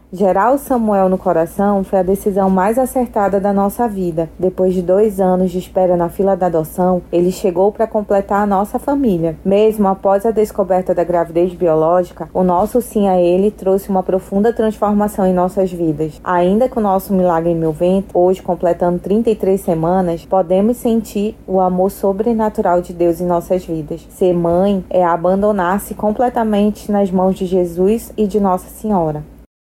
Gerar o Samuel no coração foi a decisão mais acertada da nossa vida. Depois de 2 anos de espera na fila da adoção, ele chegou para completar a nossa família. Mesmo após a descoberta da gravidez biológica, o nosso sim a ele trouxe uma profunda transformação em nossas vidas. Ainda que o nosso milagre em meu ventre, hoje completando 33 semanas, podemos sentir o amor sobrenatural de Deus em nossas vidas. Ser mãe é abandonar-se completamente nas mãos de Jesus e de Nossa Senhora.